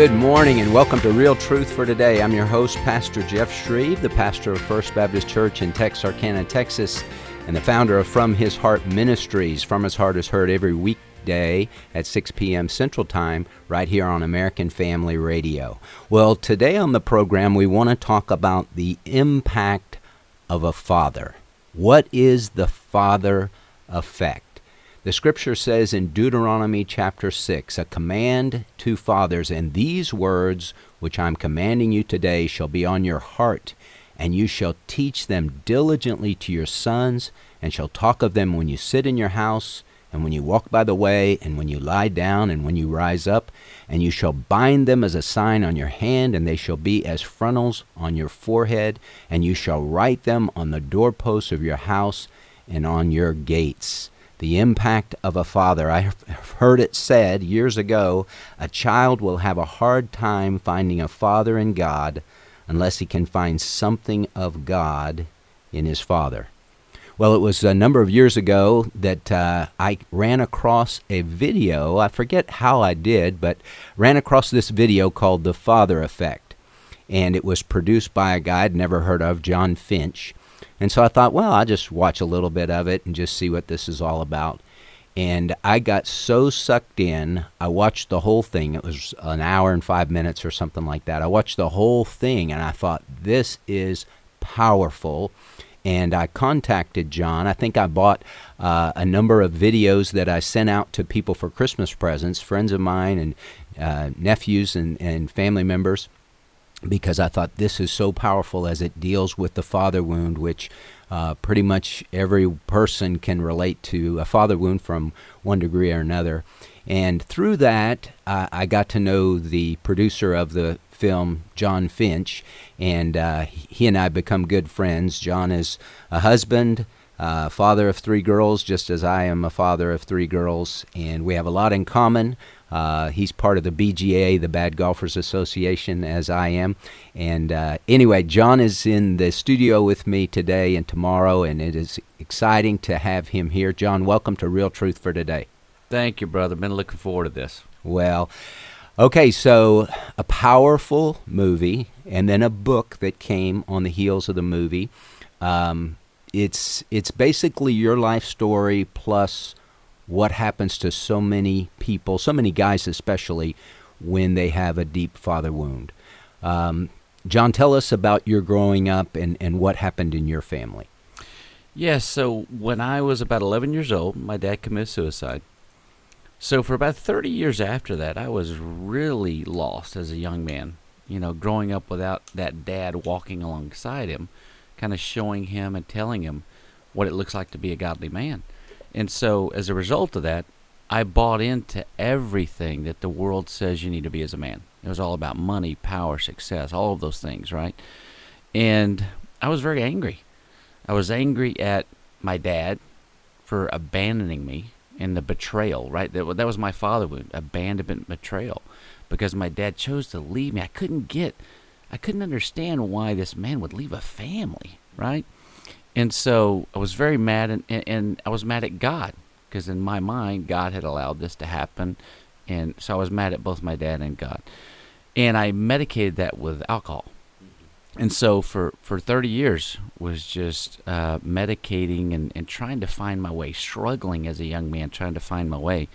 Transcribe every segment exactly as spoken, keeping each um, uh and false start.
Good morning and welcome to Real Truth for Today. I'm your host, Pastor Jeff Shreve, the pastor of First Baptist Church in Texarkana, Texas, and the founder of From His Heart Ministries. From His Heart is heard every weekday at six p.m. Central Time right here on American Family Radio. Well, today on the program, we want to talk about the impact of a father. What is the father effect? The scripture says in Deuteronomy chapter six, a command to fathers, and these words which I'm commanding you today shall be on your heart, and you shall teach them diligently to your sons, and shall talk of them when you sit in your house, and when you walk by the way, and when you lie down, and when you rise up, and you shall bind them as a sign on your hand, and they shall be as frontals on your forehead, and you shall write them on the doorposts of your house and on your gates. The impact of a father. I have heard it said years ago, a child will have a hard time finding a father in God unless he can find something of God in his father. Well, it was a number of years ago that uh, I ran across a video. I forget how I did, but ran across this video called The Father Effect. And it was produced by a guy I'd never heard of, John Finch. And so I thought, well, I'll just watch a little bit of it and just see what this is all about. And I got so sucked in, I watched the whole thing. It was an hour and five minutes or something like that. I watched the whole thing, and I thought, this is powerful. And I contacted John. I think I bought uh, a number of videos that I sent out to people for Christmas presents, friends of mine and uh, nephews and, and family members, because I thought this is so powerful as it deals with the father wound, which uh, pretty much every person can relate to a father wound from one degree or another. And through that, uh, I got to know the producer of the film, John Finch, and uh, he and I become good friends. John is a husband, uh, father of three girls, just as I am a father of three girls, and we have a lot in common. Uh, he's part of the B G A, the Bad Golfers Association, as I am. And uh, anyway, John is in the studio with me today and tomorrow, and it is exciting to have him here. John, welcome to Real Truth for Today. Thank you, brother. Been looking forward to this. Well, okay, so a powerful movie, and then a book that came on the heels of the movie. Um, it's it's basically your life story plus what happens to so many people, so many guys especially, when they have a deep father wound. Um, John, tell us about your growing up and, and what happened in your family. Yes, so when I was about eleven years old, my dad committed suicide. So for about thirty years after that, I was really lost as a young man. You know, growing up without that dad walking alongside him, kind of showing him and telling him what it looks like to be a godly man. And so as a result of that, I bought into everything that the world says you need to be as a man. It was all about money, power, success, all of those things, right? And I was very angry. I was angry at my dad for abandoning me and the betrayal, right? That, that was my father wound, abandonment, betrayal, because my dad chose to leave me. I couldn't get, I couldn't understand why this man would leave a family, right? And so I was very mad, and, and, and I was mad at God, because in my mind, God had allowed this to happen, and so I was mad at both my dad and God. And I medicated that with alcohol. And so for, for thirty years was just uh, medicating and, and trying to find my way, struggling as a young man, trying to find my way.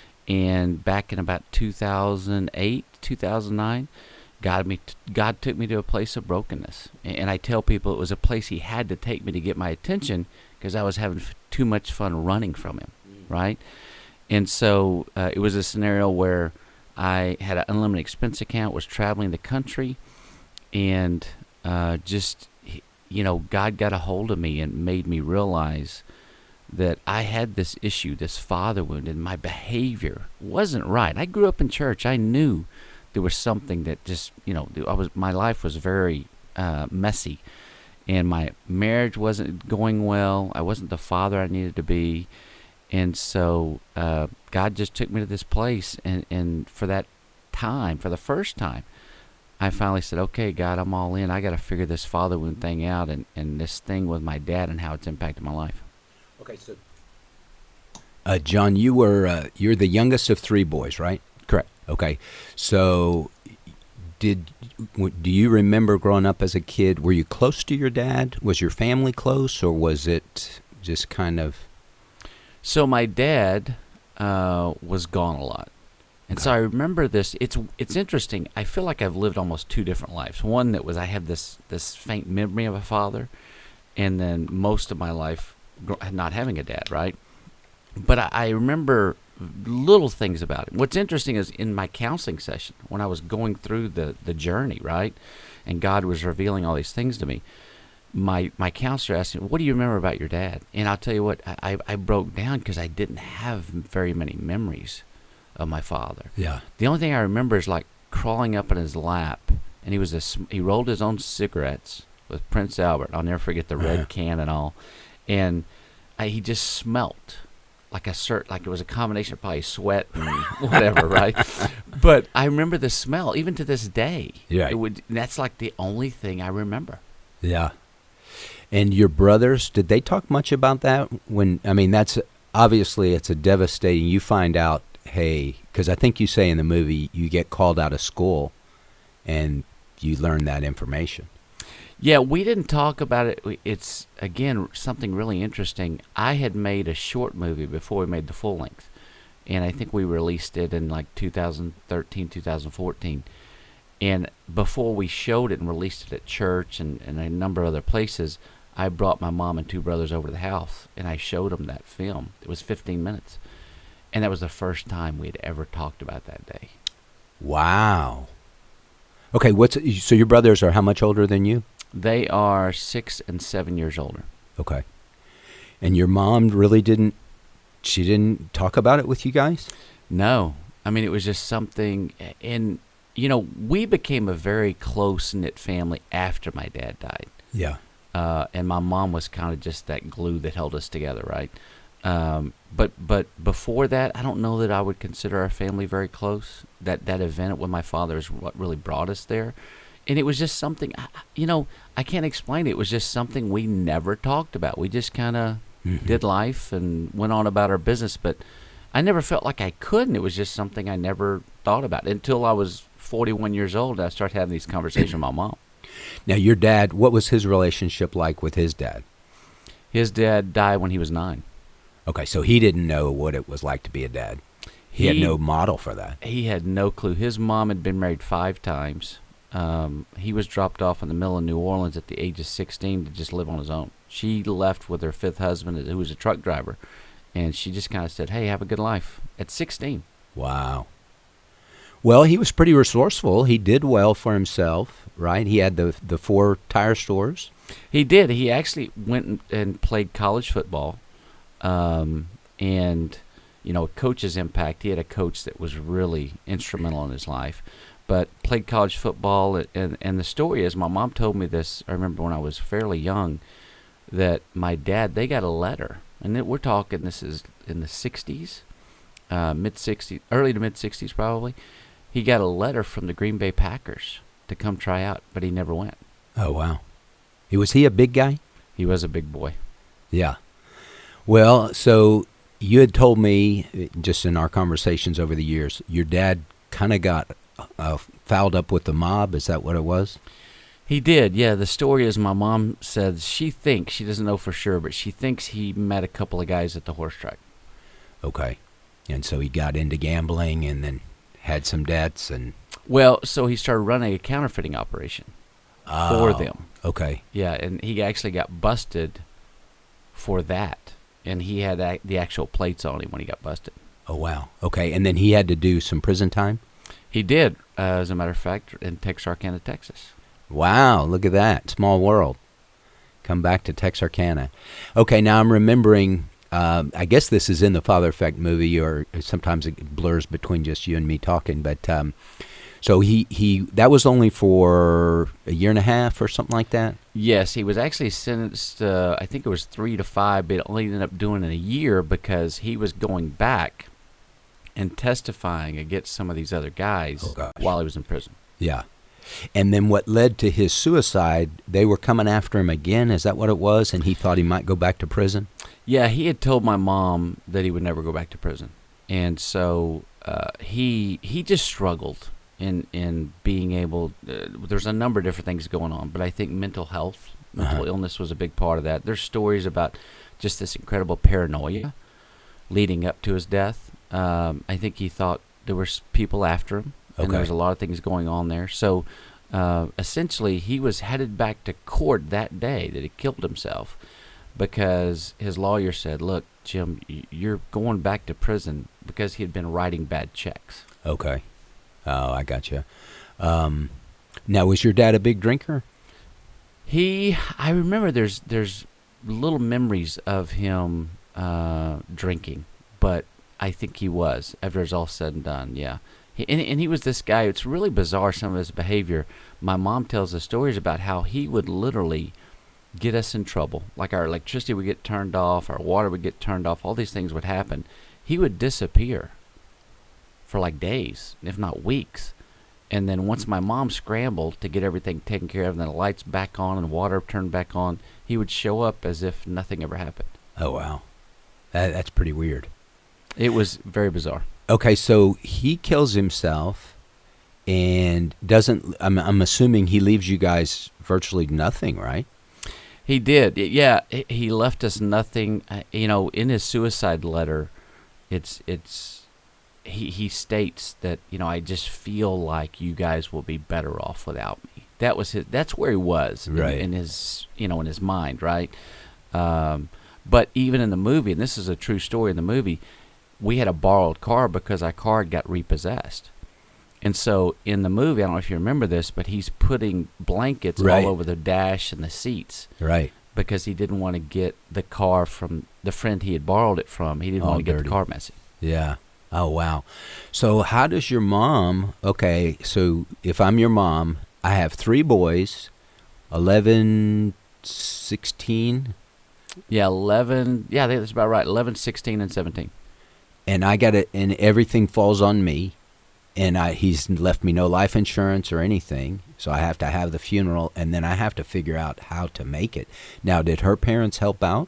And back in about two thousand eight, two thousand nine, God, me, God took me to a place of brokenness. And I tell people it was a place he had to take me to get my attention, because I was having f- too much fun running from him, right? And so uh, it was a scenario where I had an unlimited expense account, was traveling the country, and uh, just, you know, God got a hold of me and made me realize that I had this issue, this father wound, and my behavior wasn't right. I grew up in church. I knew there was something that just, you know, I was, my life was very uh, messy, and my marriage wasn't going well. I wasn't the father I needed to be. And so uh, God just took me to this place, and, and for that time, for the first time, I finally said, okay, God, I'm all in. I got to figure this father wound thing out, and, and this thing with my dad and how it's impacted my life. Okay, so uh, John, you were uh, you're the youngest of three boys, right? Correct. Okay, so did w- do you remember growing up as a kid? Were you close to your dad? Was your family close, or was it just kind of? So my dad uh, was gone a lot, and Okay. so I remember this. It's it's interesting. I feel like I've lived almost two different lives. One that was I have this this faint memory of a father, and then most of my life gr- not having a dad, right? But I, I remember little things about it. What's interesting is in my counseling session, when I was going through the, the journey, right, and God was revealing all these things to me, my my counselor asked me, "What do you remember about your dad?" And I'll tell you what, I, I broke down because I didn't have very many memories of my father. Yeah. The only thing I remember is like crawling up in his lap, and he was a, sm- he rolled his own cigarettes with Prince Albert. I'll never forget the red Uh-huh. can and all, and I, he just smelt like a cert, like it was a combination of probably sweat and whatever, right? But I remember the smell even to this day. Yeah. It would. That's like the only thing I remember. Yeah. And your brothers, did they talk much about that? When I mean, that's obviously it's a devastating. You find out, hey, because I think you say in the movie you get called out of school, and you learn that information. Yeah, we didn't talk about it. We- It's, again, something really interesting. I had made a short movie before we made the full length, and I think we released it in like two thousand thirteen, two thousand fourteen. And before we showed it and released it at church and, and a number of other places, I brought my mom and two brothers over to the house, and I showed them that film. It was fifteen minutes. And that was the first time we had ever talked about that day. Wow. Okay, what's so your brothers are how much older than you? They are six and seven years older. Okay. And your mom really didn't, she didn't talk about it with you guys? No. I mean, it was just something, and, you know, we became a very close-knit family after my dad died. Yeah. Uh, and my mom was kind of just that glue that held us together, right? Um, but but before that, I don't know that I would consider our family very close. That that event with my father is what really brought us there. And it was just something, I- I- you know, I can't explain it. It was just something we never talked about. We just kind of Mhm. did life and went on about our business. But I never felt like I couldn't. It was just something I never thought about until I was forty-one years old. And I started having these conversations with my mom. Now, your dad, what was his relationship like with his dad? His dad died when he was nine. Okay, so he didn't know what it was like to be a dad. He, had He- no model for that. He had no clue. His mom had been married five times. Um, he was dropped off in the middle of New Orleans at the age of sixteen to just live on his own. She left with her fifth husband, who was a truck driver, and she just kind of said, "Hey, have a good life." At sixteen. Wow. Well, he was pretty resourceful. He did well for himself, right? He had the the four tire stores. He did. He actually went and, and played college football, um, and you know, coach's impact. He had a coach that was really instrumental in his life, but played college football. And and the story is, my mom told me this. I remember when I was fairly young, that my dad, they got a letter, and that we're talking, this is in the sixties, uh, mid sixties, early to mid sixties probably. He got a letter from the Green Bay Packers to come try out, but he never went. Oh, wow. He was he a big guy? He was a big boy. Yeah. Well, so you had told me, uh, just in our conversations over the years, your dad kind of got uh, fouled up with the mob. Is that what it was? He did, yeah. The story is, my mom said she thinks, she doesn't know for sure, but she thinks he met a couple of guys at the horse track. Okay. And so he got into gambling and then had some debts and... Well, so he started running a counterfeiting operation for Oh, them. Okay. Yeah, and he actually got busted for that. And he had a- the actual plates on him when he got busted. Oh, wow. Okay. And then he had to do some prison time? He did, uh, as a matter of fact, in Texarkana, Texas. Wow, look at that. Small world. Come back to Texarkana. Okay, now I'm remembering, um, I guess this is in the Father Effect movie, or sometimes it blurs between just you and me talking, but um, so he, he that was only for a year and a half or something like that? Yes, he was actually sentenced, uh, I think it was three to five, but it only ended up doing it a year because he was going back and testifying against some of these other guys Oh, gosh. while he was in prison. Yeah. And then what led to his suicide, they were coming after him again, is that what it was? And he thought he might go back to prison? Yeah, he had told my mom that he would never go back to prison. And so uh, he he just struggled. in in being able. Uh, there's a number of different things going on, but I think mental health, mental Uh-huh. illness was a big part of that. There's stories about just this incredible paranoia leading up to his death. Um, I think he thought there were s- people after him, and Okay. there was a lot of things going on there. So uh, essentially, he was headed back to court that day that he killed himself because his lawyer said, "Look, Jim, y- you're going back to prison because he had been writing bad checks." Okay. Oh, I gotcha. Um, now, was your dad a big drinker? He, I remember there's there's little memories of him uh, drinking, but I think he was after it's all said and done. Yeah, he, and and he was this guy. It's really bizarre some of his behavior. My mom tells us stories about how he would literally get us in trouble. Like our electricity would get turned off, our water would get turned off. All these things would happen. He would disappear for like days, if not weeks. And then once my mom scrambled to get everything taken care of and then the lights back on and the water turned back on, he would show up as if nothing ever happened. Oh, wow. That, that's pretty weird. It was very bizarre. Okay, so he kills himself and doesn't, I'm, I'm assuming he leaves you guys virtually nothing, right? He did. Y- Yeah, he- he left us nothing. Uh, You know, in his suicide letter, it's it's he he states that, you know, I just feel like you guys will be better off without me. That was his. That's where he was in- Right. in, his, you know, in his mind, right? Um, but even in the movie, and this is a true story in the movie, we had a borrowed car because our car got repossessed. And so in the movie, I don't know if you remember this, but he's putting blankets Right. all over the dash and the seats Right. because he didn't want to get the car from the friend he had borrowed it from. He didn't All want to get dirty. the car messy. Yeah. Oh, wow. So how does your mom, okay, so if I'm your mom, I have three boys, eleven, sixteen, Yeah, eleven. Yeah, I think that's about right. eleven, sixteen, and seventeen. and I got it, and everything falls on me, and I he's left me no life insurance or anything, so I have to have the funeral, and then I have to figure out how to make it. Now, did her parents help out?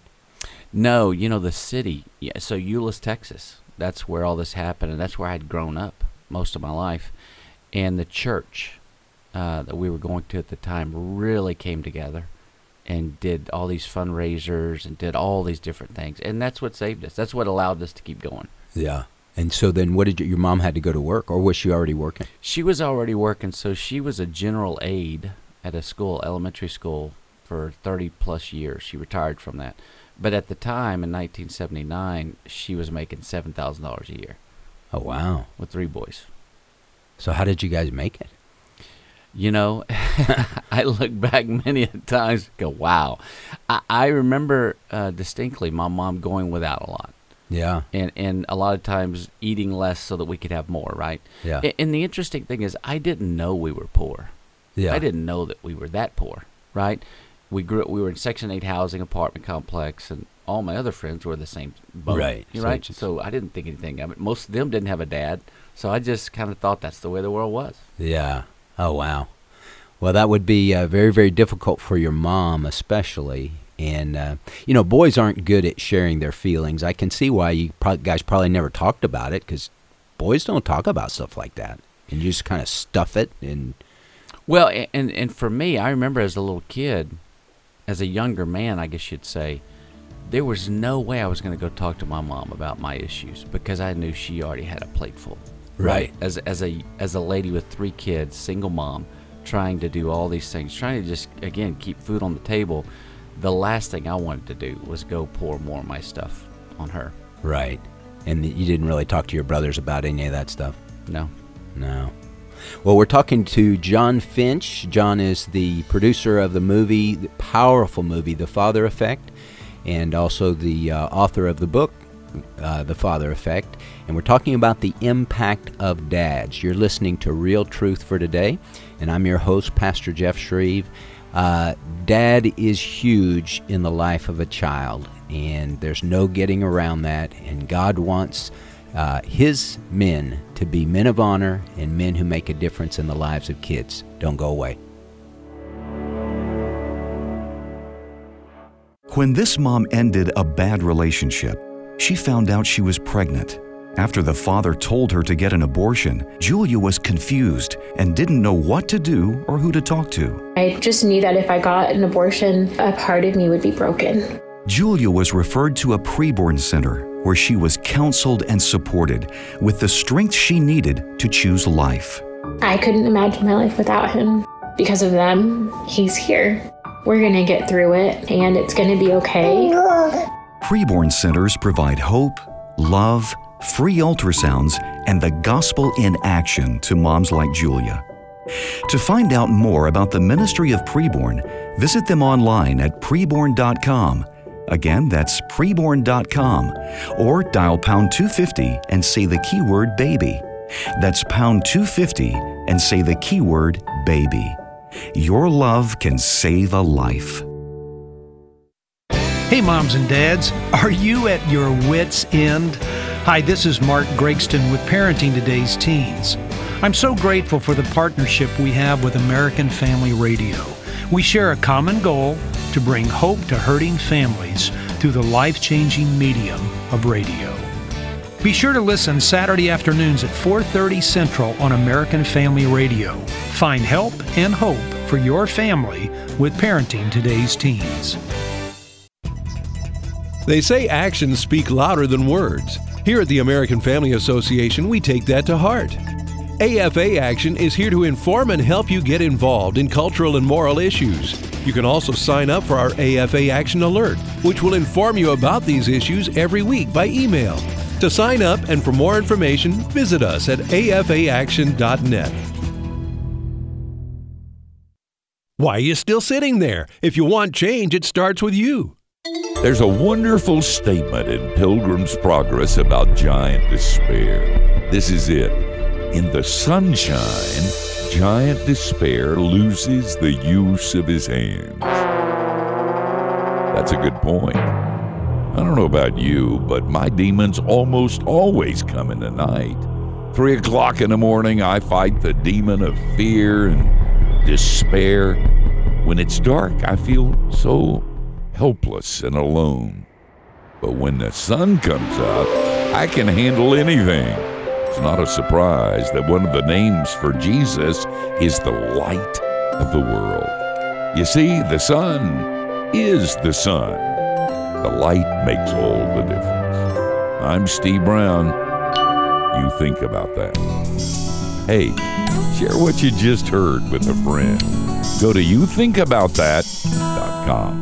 No, you know, the city. Yeah, so Euless, Texas. That's where all this happened, and that's where I'd grown up most of my life. And the church uh, that we were going to at the time really came together and did all these fundraisers and did all these different things. And that's what saved us. That's what allowed us to keep going. Yeah. And so then what did you, your mom had to go to work, or was she already working? She was already working, so she was a general aide at a school, elementary school, for thirty plus years. She retired from that. But at the time, in nineteen seventy-nine, she was making seven thousand dollars a year Oh, wow. with three boys. So how did you guys make it? You know, I look back many a times and go, wow. I, I remember uh, distinctly my mom going without a lot. Yeah. And, and a lot of times eating less so that we could have more, right? Yeah. A- And the interesting thing is I didn't know we were poor. Yeah. I didn't know that we were that poor, right? We grew. We were in Section eight housing apartment complex, and all my other friends were the same boat. Right. You So right. it's just- So I didn't think anything of it. Most of them didn't have a dad, so I just kind of thought that's the way the world was. Yeah. Oh, wow. Well, that would be uh, very, very difficult for your mom, especially. And, uh, you know, boys aren't good at sharing their feelings. I can see why you pro- guys probably never talked about it, because boys don't talk about stuff like that. And you just kind of stuff it. And Well, a- and and for me, I remember as a little kid, as a younger man, I guess you'd say, there was no way I was going to go talk to my mom about my issues because I knew she already had a plate full. Right. As as a as a lady with three kids, single mom, trying to do all these things, trying to just again keep food on the table. The last thing I wanted to do was go pour more of my stuff on her. Right. And you didn't really talk to your brothers about any of that stuff? No. No. Well, we're talking to John Finch. John is the producer of the movie, the powerful movie, The Father Effect, and also the uh, author of the book, uh, The Father Effect. And we're talking about the impact of dads. You're listening to Real Truth for Today, and I'm your host, Pastor Jeff Shreve. Uh, dad is huge in the life of a child, and there's no getting around that. And God wants uh, His men to be men of honor and men who make a difference in the lives of kids. Don't go away. When this mom ended a bad relationship, she found out she was pregnant. After the father told her to get an abortion, Julia was confused and didn't know what to do or who to talk to. I just knew that if I got an abortion, a part of me would be broken. Julia was referred to a preborn center where she was counseled and supported with the strength she needed to choose life. I couldn't imagine my life without him. Because of them, he's here. We're going to get through it, and it's going to be okay. Preborn centers provide hope, love, free ultrasounds, and the gospel in action to moms like Julia. To find out more about the ministry of Preborn, visit them online at preborn dot com. Again, that's preborn dot com, or dial pound two fifty and say the keyword baby. That's pound two fifty and say the keyword baby. Your love can save a life. Hey moms and dads, are you at your wits' end? Hi, this is Mark Gregston with Parenting Today's Teens. I'm so grateful for the partnership we have with American Family Radio. We share a common goal to bring hope to hurting families through the life-changing medium of radio. Be sure to listen Saturday afternoons at four thirty Central on American Family Radio. Find help and hope for your family with Parenting Today's Teens. They say actions speak louder than words. Here at the American Family Association, we take that to heart. A F A Action is here to inform and help you get involved in cultural and moral issues. You can also sign up for our A F A Action Alert, which will inform you about these issues every week by email. To sign up and for more information, visit us at A F A action dot net. Why are you still sitting there? If you want change, it starts with you. There's a wonderful statement in Pilgrim's Progress about giant despair. This is it. In the sunshine, giant despair loses the use of his hands. That's a good point. I don't know about you, but my demons almost always come in the night. Three o'clock in the morning, I fight the demon of fear and despair. When it's dark, I feel so helpless and alone. But when the sun comes up, I can handle anything. It's not a surprise that one of the names for Jesus is the light of the world. You see, the sun is the sun. The light makes all the difference. I'm Steve Brown. You think about that. Hey, share what you just heard with a friend. Go to you think about that dot com.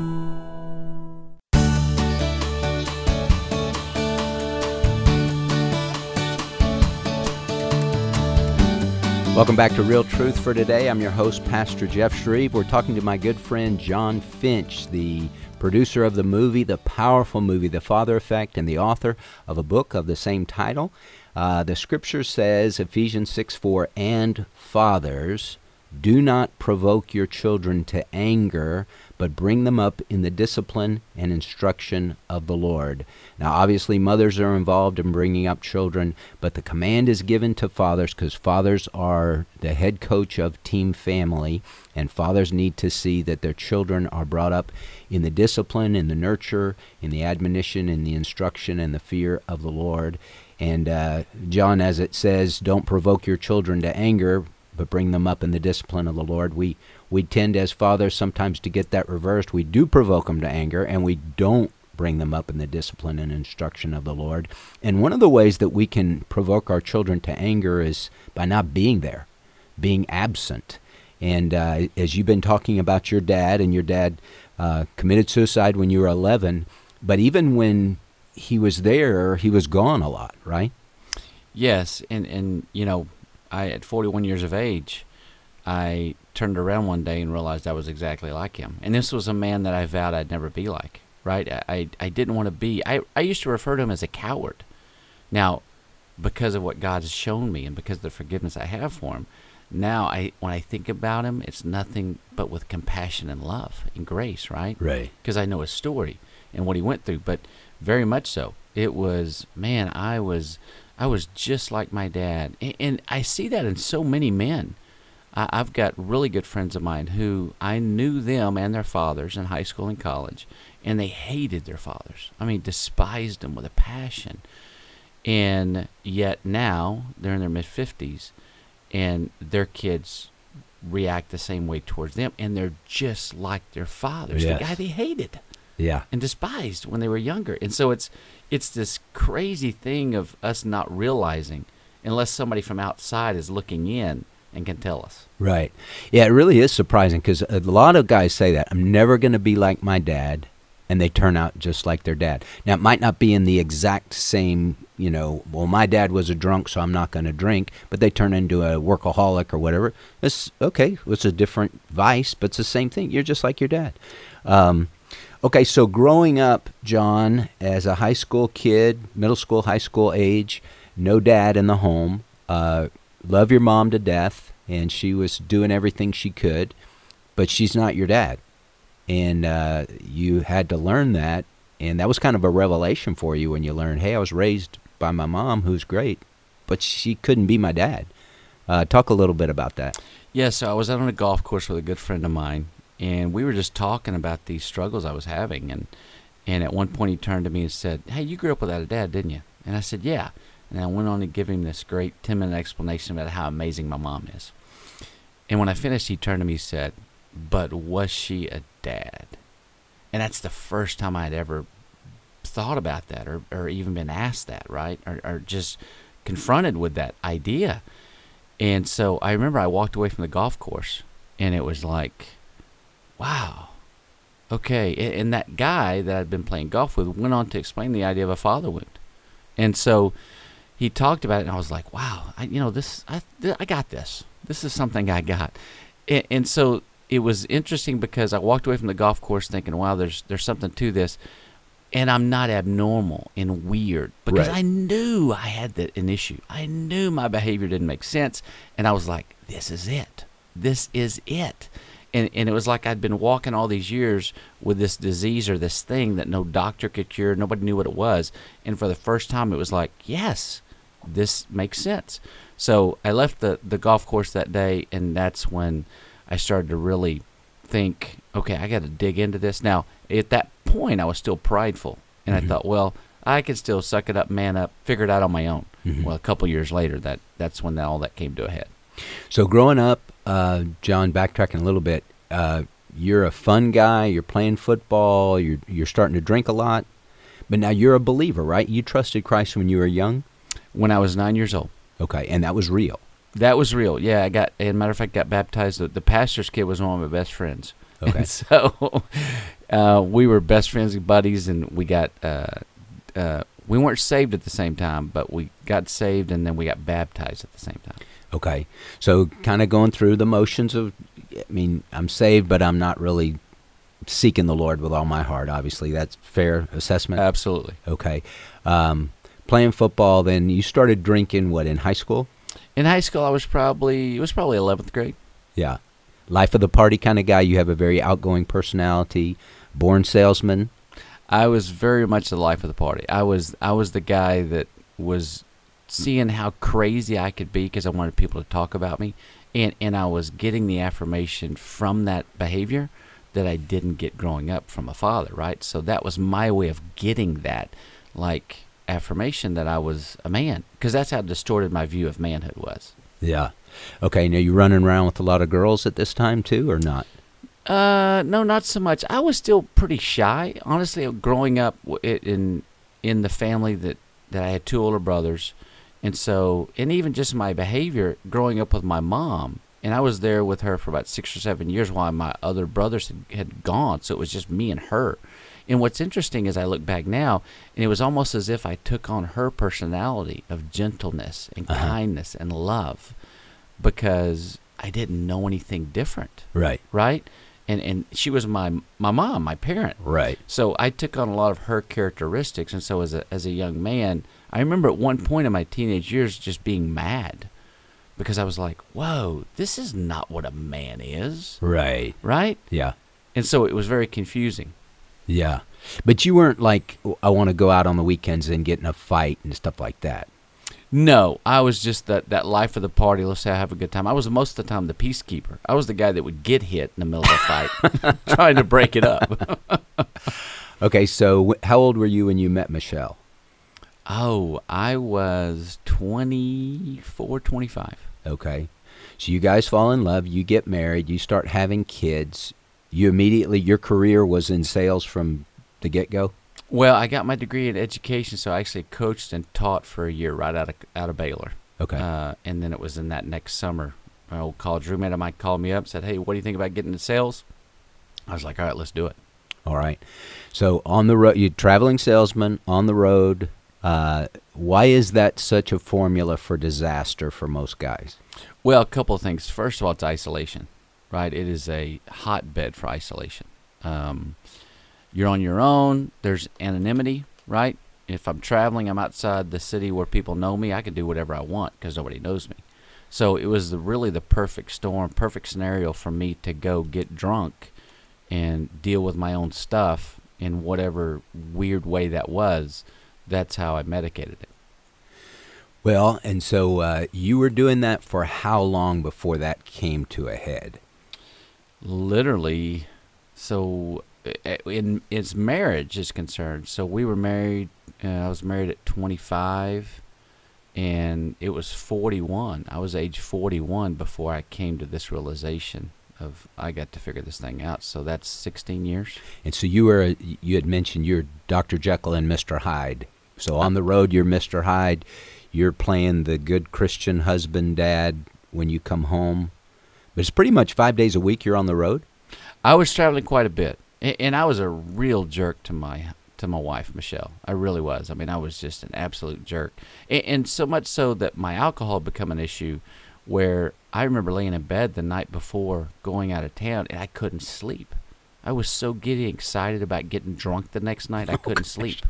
Welcome back to Real Truth for Today. I'm your host, Pastor Jeff Shreve. We're talking to my good friend John Finch, the producer of the movie, the powerful movie, The Father Effect, and the author of a book of the same title. Uh, the scripture says, Ephesians six four, and fathers, do not provoke your children to anger, but bring them up in the discipline and instruction of the Lord. Now, obviously, mothers are involved in bringing up children, but the command is given to fathers because fathers are the head coach of Team Family, and fathers need to see that their children are brought up in the discipline, in the nurture, in the admonition, in the instruction, and the fear of the Lord. And uh, John, as it says, don't provoke your children to anger, but bring them up in the discipline of the Lord. We we tend as fathers sometimes to get that reversed. We do provoke them to anger, and we don't bring them up in the discipline and instruction of the Lord. And one of the ways that we can provoke our children to anger is by not being there, being absent. And uh, as you've been talking about your dad, and your dad uh, committed suicide when you were eleven, but even when he was there, he was gone a lot, right? Yes, and, and you know, I, at forty-one years of age, I turned around one day and realized I was exactly like him. And this was a man that I vowed I'd never be like, right? I, I didn't want to be. I, I used to refer to him as a coward. Now, because of what God has shown me and because of the forgiveness I have for him, now I when I think about him, it's nothing but with compassion and love and grace, right? Right. Because I know his story and what he went through, but very much so. It was, man, I was... I was just like my dad. And I see that in so many men. I've got really good friends of mine who I knew them and their fathers in high school and college, and they hated their fathers. I mean, despised them with a passion. And yet now they're in their mid fifties, and their kids react the same way towards them, and they're just like their fathers, Yes. the guy they hated Yeah. and despised when they were younger. And so it's it's this crazy thing of us not realizing, unless somebody from outside is looking in and can tell us. Right. Yeah, it really is surprising because a lot of guys say that. I'm never going to be like my dad, and they turn out just like their dad. Now, it might not be in the exact same, you know, well, my dad was a drunk, so I'm not going to drink, but they turn into a workaholic or whatever. It's okay. It's a different vice, but it's the same thing. You're just like your dad. Um, okay, so growing up, John, as a high school kid, middle school, high school age, no dad in the home, uh, love your mom to death, and she was doing everything she could, but she's not your dad. And uh, you had to learn that, and that was kind of a revelation for you when you learned, hey, I was raised by my mom, who's great, but she couldn't be my dad. Uh, talk a little bit about that. Yeah, so I was out on a golf course with a good friend of mine, and we were just talking about these struggles I was having. And, and at one point he turned to me and said, hey, you grew up without a dad, didn't you? And I said, yeah. And I went on to give him this great ten-minute explanation about how amazing my mom is. And when I finished, he turned to me and said, but was she a dad? And that's the first time I'd ever thought about that, or, or even been asked that, right? Or, or just confronted with that idea. And so I remember I walked away from the golf course, and it was like, wow, okay. And, and that guy that I'd been playing golf with went on to explain the idea of a father wound. And so he talked about it, and I was like, wow, I, you know, this, I, I got this. This is something I got. And, and so it was interesting because I walked away from the golf course thinking, wow, there's there's something to this. And I'm not abnormal and weird because Right. I knew I had the, an issue. I knew my behavior didn't make sense. And I was like, this is it. This is it. And, and it was like I'd been walking all these years with this disease or this thing that no doctor could cure. Nobody knew what it was. And for the first time, it was like, yes, this makes sense. So I left the, the golf course that day, and that's when I started to really think, okay, I got to dig into this. Now, at that point, I was still prideful. And Mm-hmm. I thought, well, I can still suck it up, man up, figure it out on my own. Mhm. Well, a couple years later, that that's when that, all that came to a head. So growing up, uh, John, backtracking a little bit, uh, you're a fun guy. You're playing football. You're you're starting to drink a lot, but now you're a believer, right? You trusted Christ when you were young. When I was nine years old. Okay, and that was real. That was real. Yeah, I got, as a matter of fact, got baptized. The, the pastor's kid was one of my best friends. Okay. And so uh, we were best friends and buddies, and we got, uh, uh, we weren't saved at the same time, but we got saved, and then we got baptized at the same time. Okay, so kind of going through the motions of, I mean, I'm saved, but I'm not really seeking the Lord with all my heart. Obviously, that's fair assessment. Absolutely. Okay, um, playing football. Then you started drinking. What, in high school? In high school, I was probably, it was probably eleventh grade. Yeah, life of the party kind of guy. You have a very outgoing personality. Born salesman. I was very much the life of the party. I was I was the guy that was seeing how crazy I could be because I wanted people to talk about me, and and I was getting the affirmation from that behavior that I didn't get growing up from a father, right? So that was my way of getting that, like, affirmation that I was a man, because that's how distorted my view of manhood was. Yeah. Okay. Now you running around with a lot of girls at this time too, or not? Uh, no, not so much. I was still pretty shy, honestly. Growing up w- i- in in the family that, that I had two older brothers, and so and even just my behavior growing up with my mom, and I was there with her for about six or seven years while my other brothers had, had gone, so it was just me and her. And what's interesting is I look back now, and it was almost as if I took on her personality of gentleness and Uh-huh. kindness and love, because I didn't know anything different, Right. right? And and she was my my mom, my parent. Right. So I took on a lot of her characteristics, and so as a as a young man, I remember at one point in my teenage years just being mad, because I was like, "Whoa, this is not what a man is," Right. right? Yeah. And so it was very confusing. Yeah. But you weren't like, I want to go out on the weekends and get in a fight and stuff like that. No, I was just that, that life of the party. Let's say I have a good time. I was most of the time the peacekeeper. I was the guy that would get hit in the middle of a fight, trying to break it up. Okay, so wh- how old were you when you met Michelle? Oh, I was twenty-four, twenty-five. Okay. So you guys fall in love, you get married, you start having kids. You immediately, your career was in sales from the get-go? Well, I got my degree in education, so I actually coached and taught for a year right out of out of Baylor. Okay. Uh, and then it was in that next summer, my old college roommate of mine called me up and said, hey, what do you think about getting into sales? I was like, all right, let's do it. All right. So on the road, you're traveling salesman on the road. Uh, why is that such a formula for disaster for most guys? Well, a couple of things. First of all, it's isolation, right? It is a hotbed for isolation. Um, you're on your own. There's anonymity, right? If I'm traveling, I'm outside the city where people know me. I can do whatever I want because nobody knows me. So it was the, really the perfect storm, perfect scenario for me to go get drunk and deal with my own stuff in whatever weird way that was. That's how I medicated it. Well, and so uh, you were doing that for how long before that came to a head? Literally, so in as marriage is concerned, so we were married, uh, I was married at twenty-five, and it was forty-one. I was age forty-one before I came to this realization of I got to figure this thing out. So that's sixteen years. And so you were, you had mentioned you're Doctor Jekyll and Mister Hyde. So on the road, you're Mister Hyde. You're playing the good Christian husband, dad when you come home. But it's pretty much five days a week you're on the road? I was traveling quite a bit. And I was a real jerk to my to my wife, Michelle. I really was. I mean, I was just an absolute jerk. And so much so that my alcohol had become an issue where I remember laying in bed the night before going out of town and I couldn't sleep. I was so giddy excited about getting drunk the next night, I couldn't oh, sleep.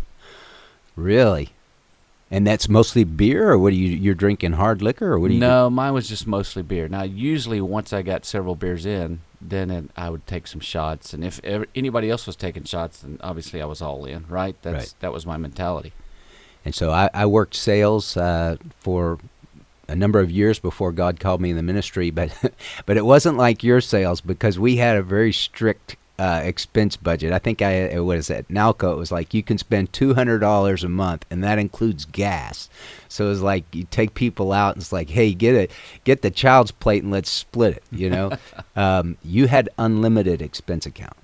Really? And that's mostly beer, or what? Are you you're drinking hard liquor, or what? Do you no, do? Mine was just mostly beer. Now, usually once I got several beers in, then it, I would take some shots, and if ever, anybody else was taking shots, then obviously I was all in. Right? That's right. That was my mentality. And so I, I worked sales uh, for a number of years before God called me in the ministry, but but it wasn't like your sales because we had a very strict Uh, expense budget. I think I, what is that? Nalco, it was like you can spend two hundred dollars a month and that includes gas. So it was like you take people out and it's like, hey, get it, get the child's plate and let's split it, you know? um, you had unlimited expense account.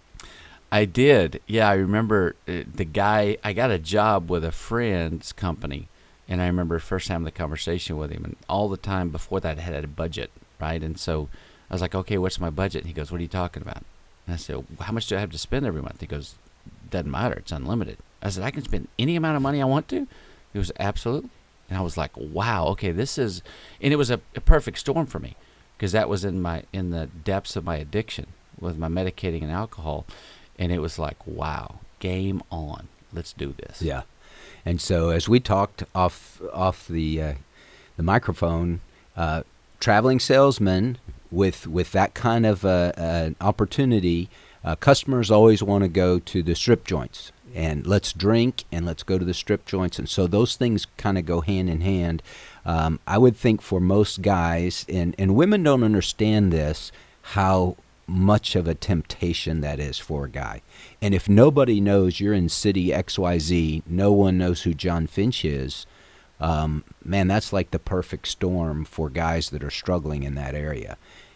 I did. Yeah, I remember uh, the guy, I got a job with a friend's company and I remember first having the conversation with him and all the time before that I had a budget, right? And so I was like, okay, what's my budget? And he goes, what are you talking about? And I said, how much do I have to spend every month? He goes, doesn't matter. It's unlimited. I said, I can spend any amount of money I want to? He was absolutely. And I was like, wow, okay, this is, and it was a, a perfect storm for me because that was in my, in the depths of my addiction with my medicating and alcohol. And it was like, wow, game on. Let's do this. Yeah. And so as we talked off, off the, uh, the microphone, uh, traveling salesman, With with that kind of uh, uh, opportunity, uh, customers always want to go to the strip joints and let's drink and let's go to the strip joints. And so those things kind of go hand in hand. Um, I would think for most guys, and, and women don't understand this, how much of a temptation that is for a guy. And if nobody knows you're in city X Y Z, no one knows who John Finch is, um, man, that's like the perfect storm for guys that are struggling in that area.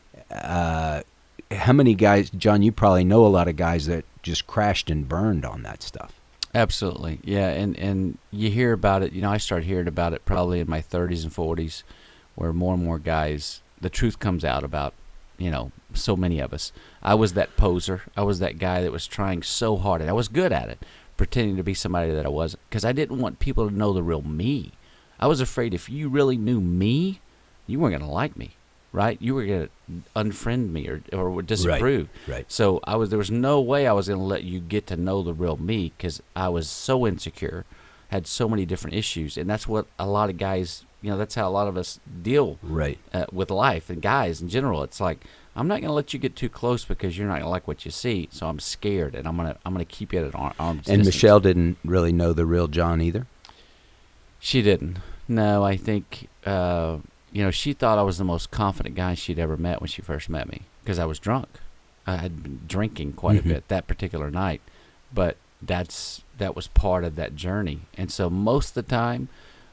Uh, how many guys, John, you probably know a lot of guys that just crashed and burned on that stuff. Absolutely. Yeah. And, and you hear about it, you know, I started hearing about it probably in my thirties and forties where more and more guys, the truth comes out about, you know, so many of us. I was that poser. I was that guy that was trying so hard and I was good at it, pretending to be somebody that I wasn't because I didn't want people to know the real me. I was afraid if you really knew me, you weren't going to like me. Right, you were gonna unfriend me or or disapprove. Right, right. So I was. There was no way I was gonna let you get to know the real me because I was so insecure, had so many different issues, and that's what a lot of guys. You know, that's how a lot of us deal. Right. Uh, with life and guys in general. It's like I'm not gonna let you get too close because you're not gonna like what you see. So I'm scared, and I'm gonna I'm gonna keep you at arm's distance. And Michelle didn't really know the real John either. She didn't. No, I think. Uh, You know, she thought I was the most confident guy she'd ever met when she first met me because I was drunk. I had been drinking quite mm-hmm. a bit that particular night. But that's that was part of that journey. And so most of the time,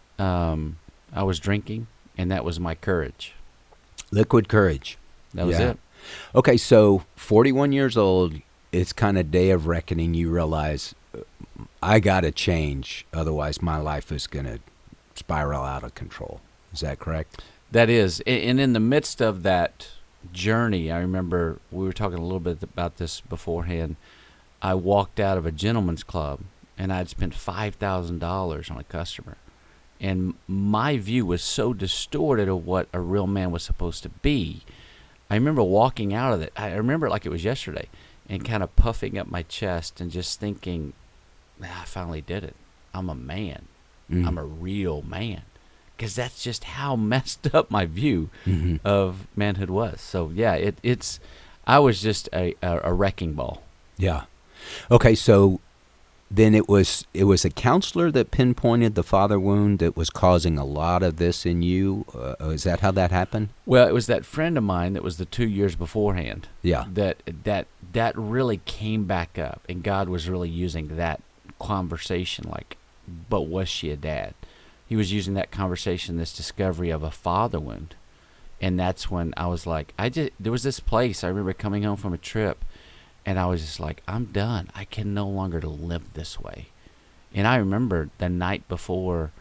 um, I was drinking, and that was my courage. Liquid courage. That was Yeah. it. Okay, so forty-one years old, it's kind of day of reckoning. You realize uh, I got to change, otherwise my life is going to spiral out of control. Is that correct? That is, A- and in the midst of that journey, I remember we were talking a little bit about this beforehand. I walked out of a gentleman's club, and I'd spent five thousand dollars on a customer. And my view was so distorted of what a real man was supposed to be. I remember walking out of it. I remember it like it was yesterday, and kind of puffing up my chest and just thinking, ah, I finally did it. I'm a man. Mm. I'm a real man. Because that's just how messed up my view Mm-hmm. of manhood was. So, yeah, it, it's, I was just a, a, a wrecking ball. Yeah. Okay, so then it was it was a counselor that pinpointed the father wound that was causing a lot of this in you. Uh, is that how that happened? Well, it was that friend of mine that was the two years beforehand. Yeah. That that that really came back up, and God was really using that conversation. Like, but was she a dad? He was using that conversation, this discovery of a father wound, and that's when I was like, I just there was this place I remember coming home from a trip, and I was just like, I'm done. I can no longer live this way. And I remember the night before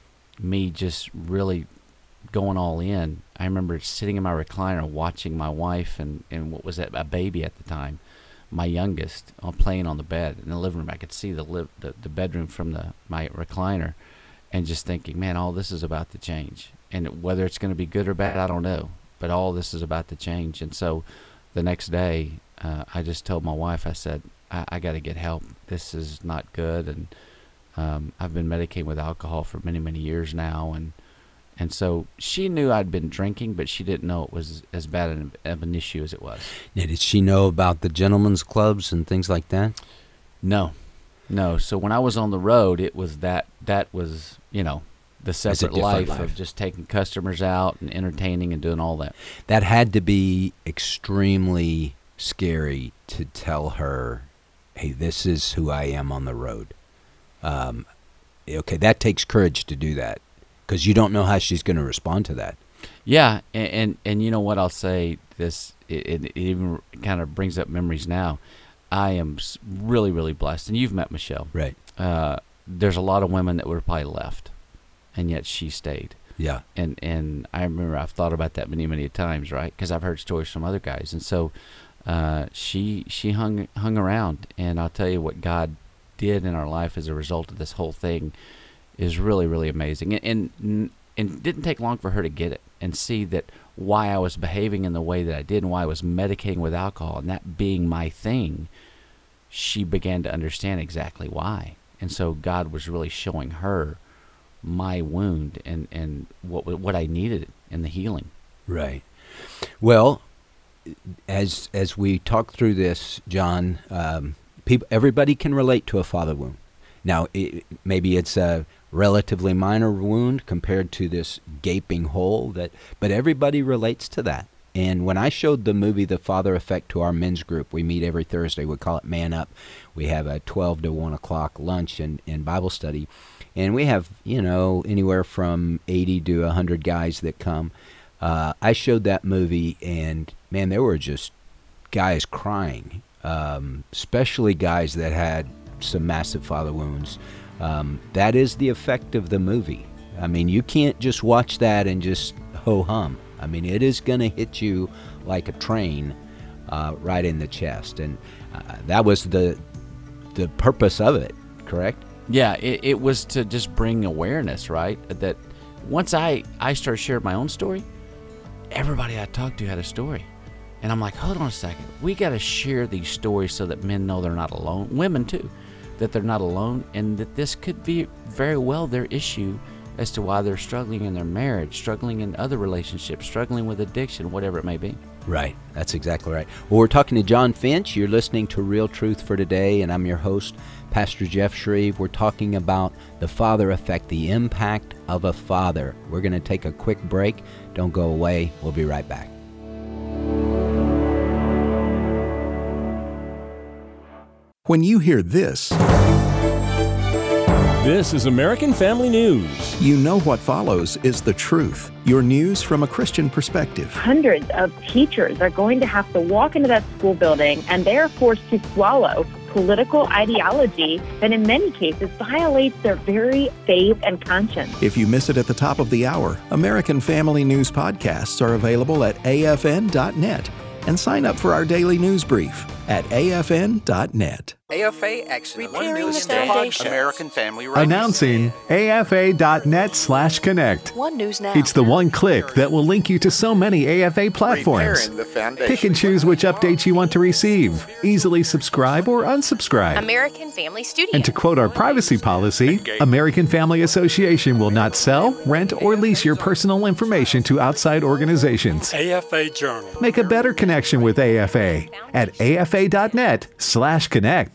me just really going all in, I remember sitting in my recliner watching my wife and, and what was that, a baby at the time, my youngest, uh, playing on the bed in the living room. I could see the, live, the, the bedroom from the my recliner, and just thinking, man, all this is about to change. And whether it's going to be good or bad, I don't know. But all this is about to change. And so the next day, uh, I just told my wife, I said, I, I got to get help. This is not good. And um, I've been medicating with alcohol for many, many years now. And and so she knew I'd been drinking, but she didn't know it was as bad an, of an issue as it was. Now, did she know about the gentlemen's clubs and things like that? No. No. So when I was on the road, it was that, that was, you know, the separate different life, life. of just taking customers out and entertaining and doing all that. That had to be extremely scary to tell her, hey, this is who I am on the road. Um, okay, that takes courage to do that, because you don't know how she's going to respond to that. Yeah, and, and and you know what I'll say, this, it, it even kind of brings up memories now. I am s- really, really blessed, and you've met Michelle. Right. Uh, there's a lot of women that would have probably left, and yet she stayed. Yeah. And and I remember I've thought about that many, many times, right? Because I've heard stories from other guys. And so uh, she she hung hung around, and I'll tell you what God did in our life as a result of this whole thing is really, really amazing. And, and, and it didn't take long for her to get it and see that why I was behaving in the way that I did and why I was medicating with alcohol and that being my thing. She began to understand exactly why. And so God was really showing her my wound and, and what what I needed in the healing. Right. Well, as as we talk through this, John, um, people, everybody can relate to a father wound. Now, it, maybe it's a relatively minor wound compared to this gaping hole, that, but everybody relates to that. And when I showed the movie The Father Effect to our men's group, we meet every Thursday. We call it Man Up. We have a twelve to one o'clock lunch and, and Bible study. And we have, you know, anywhere from eighty to one hundred guys that come. Uh, I showed that movie, and, man, there were just guys crying, um, especially guys that had some massive father wounds. Um, that is the effect of the movie. I mean, you can't just watch that and just ho-hum. I mean, it is going to hit you like a train uh, right in the chest. And uh, that was the the purpose of it, correct? Yeah, it, it was to just bring awareness, right? That once I, I started sharing my own story, everybody I talked to had a story. And I'm like, hold on a second. We got to share these stories so that men know they're not alone. Women, too. That they're not alone, and that this could be very well their issue as to why they're struggling in their marriage, struggling in other relationships, struggling with addiction, whatever it may be. Right. That's exactly right. Well, we're talking to John Finch. You're listening to Real Truth for Today, and I'm your host, Pastor Jeff Shreve. We're talking about the father effect, the impact of a father. We're going to take a quick break. Don't go away. We'll be right back. When you hear this, this is American Family News. You know what follows is the truth. Your news from a Christian perspective. Hundreds of teachers are going to have to walk into that school building, and they are forced to swallow political ideology that in many cases violates their very faith and conscience. If you miss it at the top of the hour, American Family News podcasts are available at A F N dot net. And sign up for our daily news brief at A F N dot net. A F A Action, One News Now, American Family Radio. Announcing A F A dot net slash connect. One News Now. It's the one click that will link you to so many A F A platforms. Pick and choose which updates you want to receive. Easily subscribe or unsubscribe. American Family Studio. And to quote our privacy policy, American Family Association will not sell, rent, or lease your personal information to outside organizations. A F A Journal. Make a better connection with A F A at A F A dot net slash connect.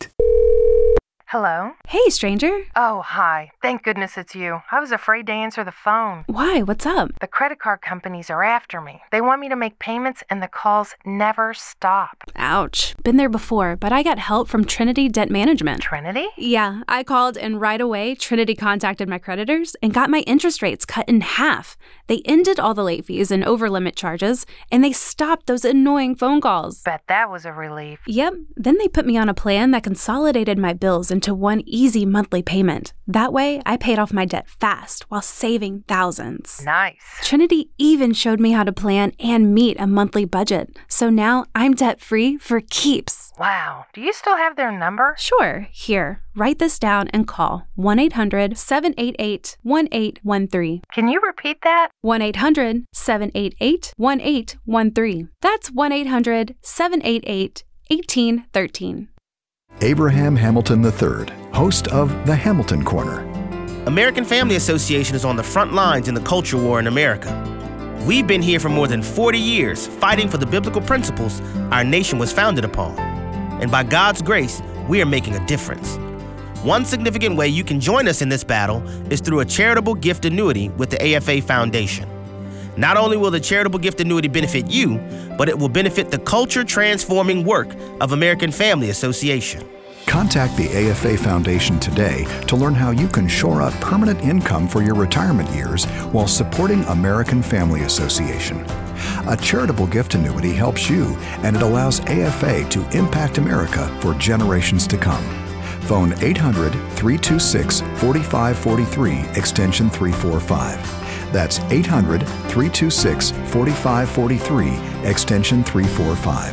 Hello? Hey, stranger. Oh, hi. Thank goodness it's you. I was afraid to answer the phone. Why? What's up? The credit card companies are after me. They want me to make payments and the calls never stop. Ouch. Been there before, but I got help from Trinity Debt Management. Trinity? Yeah, I called and right away Trinity contacted my creditors and got my interest rates cut in half. They ended all the late fees and over-limit charges, and they stopped those annoying phone calls. Bet that was a relief. Yep. Then they put me on a plan that consolidated my bills into one easy monthly payment. That way, I paid off my debt fast while saving thousands. Nice. Trinity even showed me how to plan and meet a monthly budget. So now I'm debt-free for keeps. Wow. Do you still have their number? Sure. Here, write this down and call one eight hundred seven eight eight one eight one three. Can you repeat that? one eight hundred seven eight eight one eight one three. That's one eight hundred seven eight eight one eight one three. Abraham Hamilton the third, host of The Hamilton Corner. American Family Association is on the front lines in the culture war in America. We've been here for more than forty years, fighting for the biblical principles our nation was founded upon. And by God's grace, we are making a difference. One significant way you can join us in this battle is through a charitable gift annuity with the A F A Foundation. Not only will the charitable gift annuity benefit you, but it will benefit the culture-transforming work of American Family Association. Contact the A F A Foundation today to learn how you can shore up permanent income for your retirement years while supporting American Family Association. A charitable gift annuity helps you, and it allows A F A to impact America for generations to come. Phone eight hundred three two six four five four three, extension three forty-five. That's eight hundred three two six four five four three, extension three forty-five.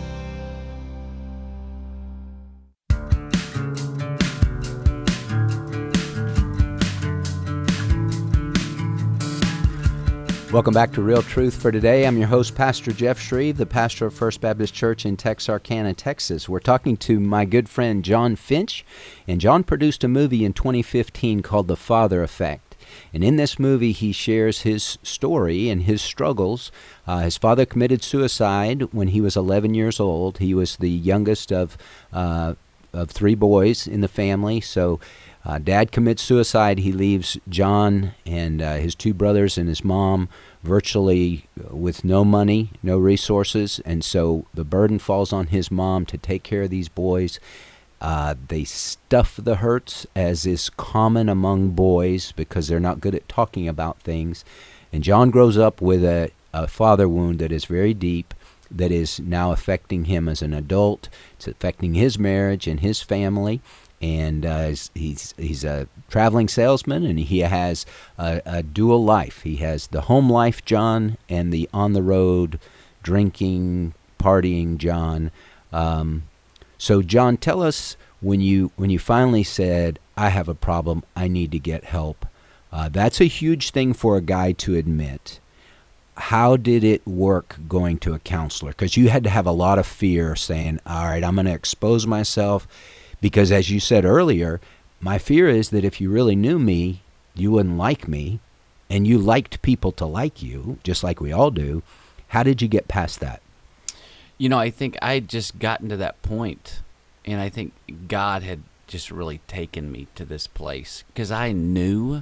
Welcome back to Real Truth for Today. I'm your host, Pastor Jeff Shreve, the pastor of First Baptist Church in Texarkana, Texas. We're talking to my good friend John Finch, and John produced a movie in twenty fifteen called The Father Effect. And in this movie, he shares his story and his struggles. Uh, his father committed suicide when he was eleven years old. He was the youngest of uh, of three boys in the family, so Uh, Dad commits suicide. He leaves John and uh, his two brothers and his mom virtually with no money, no resources, and so the burden falls on his mom to take care of these boys. Uh, they stuff the hurts, as is common among boys, because they're not good at talking about things. And John grows up with a, a father wound that is very deep, that is now affecting him as an adult. It's affecting his marriage and his family. And uh, he's he's a traveling salesman, and he has a, a dual life. He has the home life John and the on-the-road, drinking, partying John. Um, so, John, tell us when you when you finally said, "I have a problem. I need to get help." Uh, that's a huge thing for a guy to admit. How did it work going to a counselor? Because you had to have a lot of fear, saying, "All right, I'm going to expose myself." Because as you said earlier, my fear is that if you really knew me, you wouldn't like me, and you liked people to like you, just like we all do. How did you get past that? You know, I think I'd just gotten to that point, and I think God had just really taken me to this place, because I knew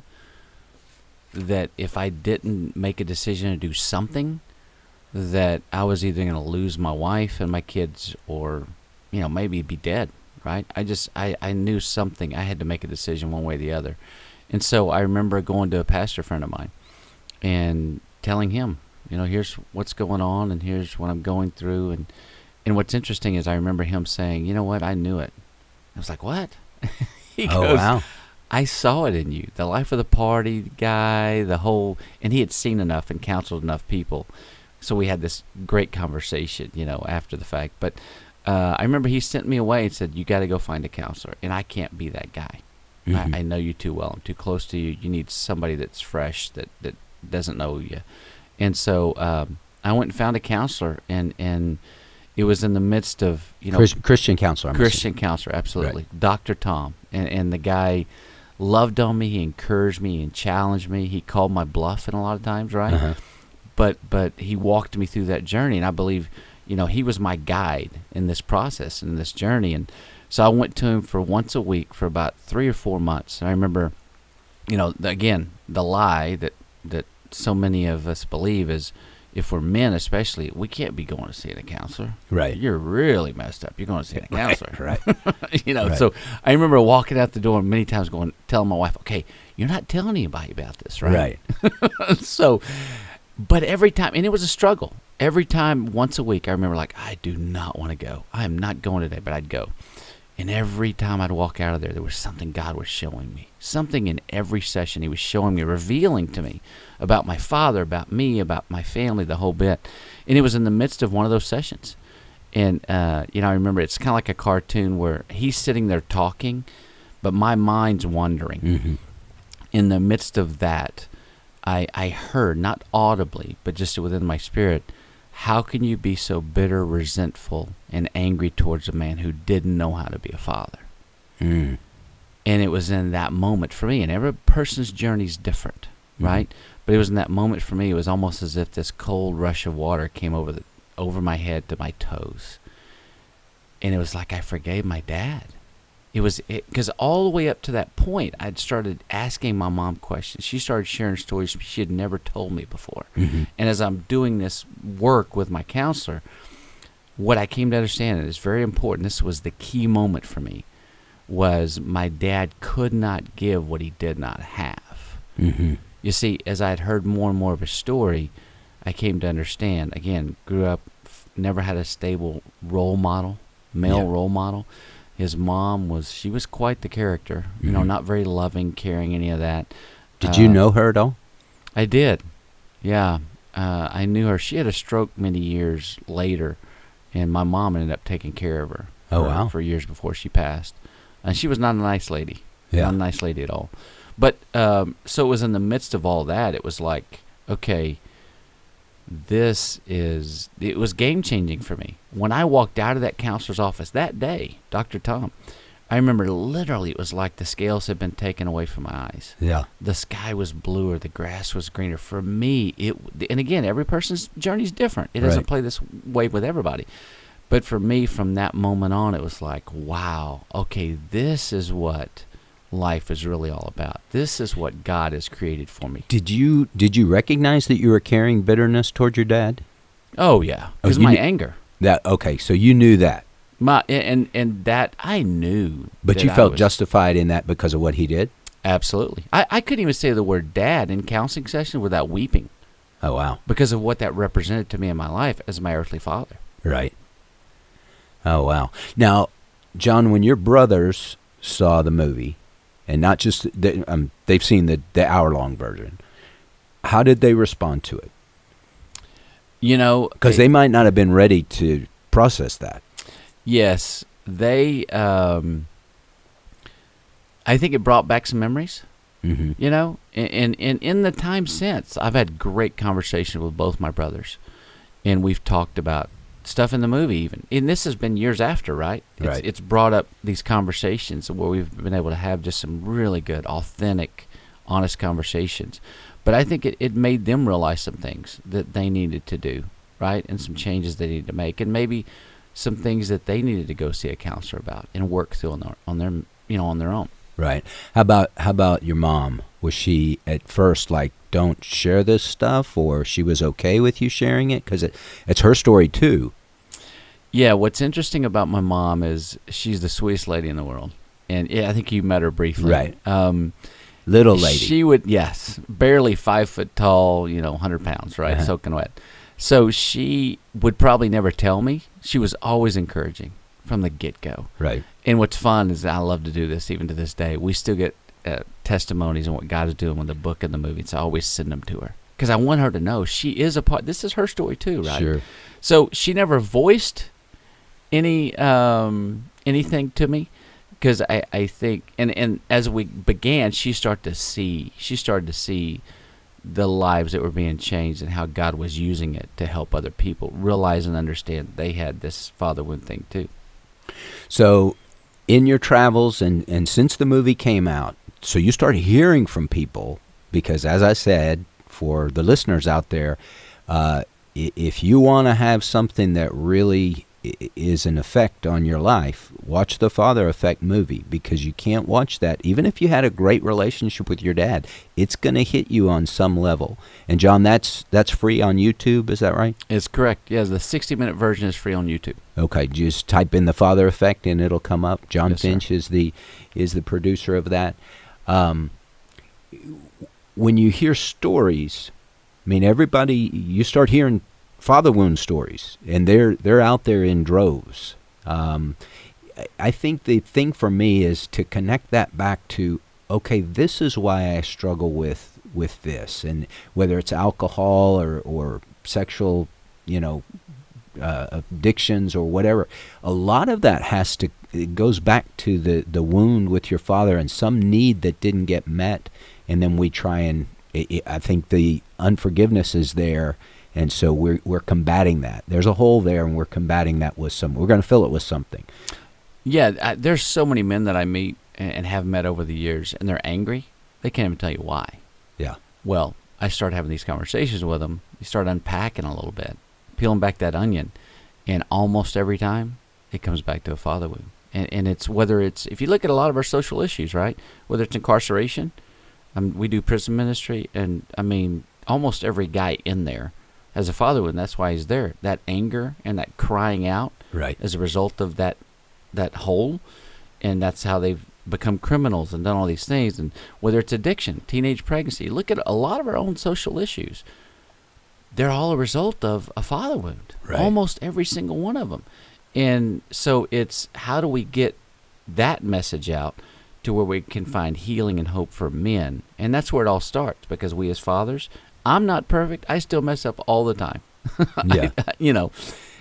that if I didn't make a decision to do something, that I was either going to lose my wife and my kids, or, you know, maybe be dead. right? I just, I, I knew something. I had to make a decision one way or the other. And so I remember going to a pastor friend of mine and telling him, you know, here's what's going on and here's what I'm going through. And, and what's interesting is I remember him saying, you know what, I knew it. I was like, what? He oh, goes, wow. I saw it in you. The life of the party guy, the whole, and he had seen enough and counseled enough people. So we had this great conversation, you know, after the fact. But uh, I remember he sent me away and said, you got to go find a counselor. And I can't be that guy. Mm-hmm. I, I know you too well. I'm too close to you. You need somebody that's fresh, that, that doesn't know you. And so um, I went and found a counselor, and, and it was in the midst of, you know. Christ, Christian counselor. I'm Christian assuming. counselor, absolutely. Right. Doctor Tom. And, and the guy loved on me. He encouraged me and challenged me. He called my bluff in a lot of times, right? Uh-huh. But but he walked me through that journey, and I believe, you know, he was my guide in this process, in this journey. And so I went to him for once a week for about three or four months. And I remember, you know, the, again, the lie that, that so many of us believe is, if we're men especially, we can't be going to see a counselor. Right. You're really messed up. You're going to see a counselor. Right. you know, right. So I remember walking out the door many times going, telling my wife, okay, you're not telling anybody about this, right? Right. So, but every time, and it was a struggle. Every time, once a week, I remember like, I do not want to go. I am not going today, but I'd go. And every time I'd walk out of there, there was something God was showing me. Something in every session he was showing me, revealing to me about my father, about me, about my family, the whole bit. And it was in the midst of one of those sessions. And, uh, you know, I remember it's kind of like a cartoon where he's sitting there talking, but my mind's wandering. Mm-hmm. In the midst of that, I, I heard, not audibly, but just within my spirit, how can you be so bitter, resentful, and angry towards a man who didn't know how to be a father? Mm. And it was in that moment for me, and every person's journey is different, mm-hmm. right? But it was in that moment for me, it was almost as if this cold rush of water came over the, over my head to my toes. And it was like I forgave my dad. It was, because all the way up to that point, I'd started asking my mom questions. She started sharing stories she had never told me before. Mm-hmm. And as I'm doing this work with my counselor, what I came to understand, and it's very important, this was the key moment for me, was my dad could not give what he did not have. Mm-hmm. You see, as I had heard more and more of his story, I came to understand, again, grew up, never had a stable role model, male yeah. role model. His mom was, she was quite the character, you mm-hmm. know, not very loving, caring, any of that. Did uh, you know her at all? I did, yeah. Uh, I knew her. She had a stroke many years later, and my mom ended up taking care of her. Oh, for, wow. For years before she passed. And she was not a nice lady. Yeah. Not a nice lady at all. But, um, so it was in the midst of all that, it was like, okay, this is, it was game-changing for me. When I walked out of that counselor's office that day, Doctor Tom, I remember literally it was like the scales had been taken away from my eyes. Yeah. The sky was bluer, the grass was greener. For me, it, and again, every person's journey is different. It doesn't right. play this way with everybody. But for me, from that moment on, it was like, wow, okay, this is what life is really all about. This is what God has created for me. Did you did you recognize that you were carrying bitterness toward your dad? Oh yeah, because oh, my knew, anger. That okay, so you knew that. My and and that I knew. But that you felt was, justified in that because of what he did? Absolutely. I, I couldn't even say the word dad in counseling session without weeping. Oh wow! Because of what that represented to me in my life as my earthly father. Right. Oh wow! Now, John, when your brothers saw the movie, and not just the, um, they've seen the the hour long version, how did they respond to it? You know, because they might not have been ready to process that. Yes, they. Um, I think it brought back some memories. Mm-hmm. You know, and, and in the time since, I've had great conversations with both my brothers, and we've talked about stuff in the movie even. And this has been years after, right? It's, right. It's brought up these conversations where we've been able to have just some really good, authentic, honest conversations. But I think it, it made them realize some things that they needed to do, right? And some changes they needed to make, and maybe some things that they needed to go see a counselor about and work through on their, on their you know, on their own. Right. How about how about your mom? Was she at first like, don't share this stuff, or she was okay with you sharing it? Because it, it's her story too. Yeah, what's interesting about my mom is she's the sweetest lady in the world. And yeah, I think you met her briefly. Right. Um, Little lady. She would, yes, barely five foot tall, you know, one hundred pounds, right, Uh-huh. soaking wet. So she would probably never tell me. She was always encouraging from the get-go. Right. And what's fun is I love to do this even to this day. We still get uh, testimonies on what God is doing with the book and the movie, so I always send them to her. Because I want her to know she is a part. This is her story too, right? Sure. So she never voiced any um, anything to me. Because I, I think, and, and as we began, she started to see, she started to see the lives that were being changed and how God was using it to help other people realize and understand they had this father wound thing too. So in your travels and, and since the movie came out, so you started hearing from people because, as I said, for the listeners out there, uh, if you want to have something that really is an effect on your life, watch the Father Effect movie, because you can't watch that. Even if you had a great relationship with your dad, it's going to hit you on some level. And John, that's that's free on YouTube, is that right? It's correct. Yeah, the sixty minute version is free on YouTube. Okay, just type in the Father Effect and it'll come up. John Yes, Finch sir. is the is the producer of that. Um, when you hear stories, I mean, everybody, you start hearing father wound stories, and they're they're out there in droves. Um, I think the thing for me is to connect that back to, okay, this is why I struggle with with this, and whether it's alcohol or or sexual, you know, uh, addictions or whatever, a lot of that has to it goes back to the the wound with your father and some need that didn't get met, and then we try and it, it, I think the unforgiveness is there. And so we're we're combating that. There's a hole there, and we're combating that with some. We're going to fill it with something. Yeah, I, there's so many men that I meet and, and have met over the years, and they're angry. They can't even tell you why. Yeah. Well, I start having these conversations with them. You start unpacking a little bit, peeling back that onion, and almost every time it comes back to a father wound. And and it's whether it's if you look at a lot of our social issues, right? Whether it's incarceration, um, we do prison ministry, and I mean almost every guy in there has a father wound. That's why he's there. That anger and that crying out, right, as a result of that that hole, and that's how they've become criminals and done all these things. And whether it's addiction, teenage pregnancy, look at a lot of our own social issues. They're all a result of a father wound. Right. Almost every single one of them. And so it's how do we get that message out to where we can find healing and hope for men? And that's where it all starts, because we as fathers, I'm not perfect. I still mess up all the time. Yeah. I, you know,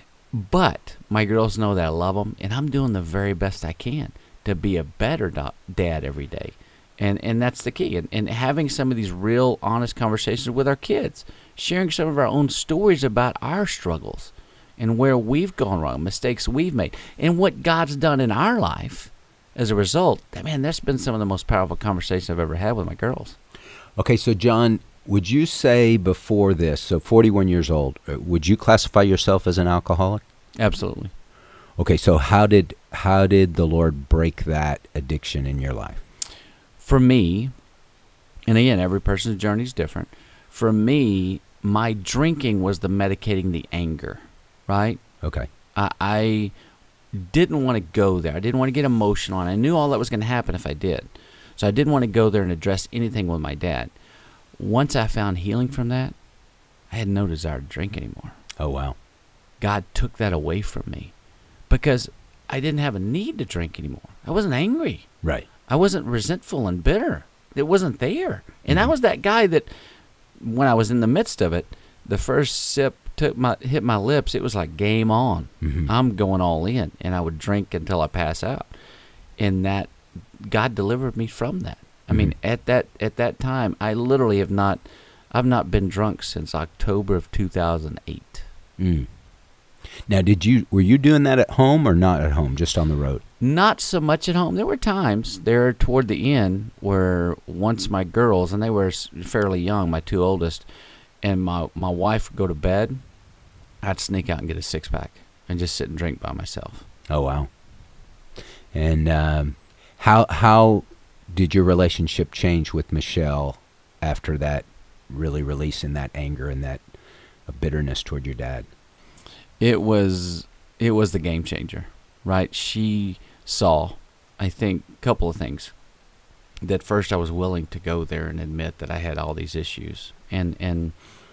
but my girls know that I love them, and I'm doing the very best I can to be a better do- dad every day. And and that's the key. And, and having some of these real, honest conversations with our kids, sharing some of our own stories about our struggles and where we've gone wrong, mistakes we've made, and what God's done in our life as a result. Man, that's been some of the most powerful conversations I've ever had with my girls. Okay, so John, would you say before this, so forty-one years old, uh, would you classify yourself as an alcoholic? Absolutely. Okay, so how did how did the Lord break that addiction in your life? For me, and again, every person's journey is different. For me, my drinking was the medicating the anger, right? Okay. I, I didn't want to go there. I didn't want to get emotional, and I knew all that was going to happen if I did. So I didn't want to go there and address anything with my dad. Once I found healing from that, I had no desire to drink anymore. Oh, wow. God took that away from me because I didn't have a need to drink anymore. I wasn't angry. Right. I wasn't resentful and bitter. It wasn't there. And Mm-hmm. I was that guy that when I was in the midst of it, the first sip took my hit my lips, it was like game on. Mm-hmm. I'm going all in, and I would drink until I pass out. And that God delivered me from that. I Mm-hmm. mean, at that at that time, I literally have not I've not been drunk since October of two thousand eight. Mm. Now, did you were you doing that at home or not at home, just on the road? Not so much at home. There were times there toward the end where once my girls, and they were s- fairly young, my two oldest, and my, my wife would go to bed, I'd sneak out and get a six-pack and just sit and drink by myself. Oh, wow. And um, how how did your relationship change with Michelle after that, really releasing that anger and that uh, bitterness toward your dad? It was it was the game changer, right? She saw, I think, a couple of things. That first I was willing to go there and admit that I had all these issues. And and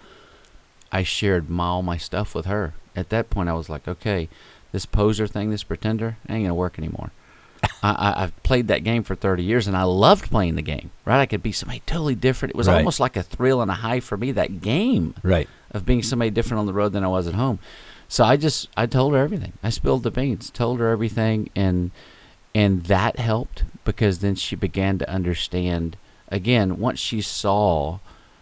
I shared my, all my stuff with her. At that point, I was like, okay, this poser thing, this pretender, ain't going to work anymore. I, I, I've played that game for thirty years, and I loved playing the game, right? I could be somebody totally different. It was right. almost like a thrill and a high for me, that game right. of being somebody different on the road than I was at home. So I just, I told her everything. I spilled the beans, told her everything, and and that helped because then she began to understand, again, once she saw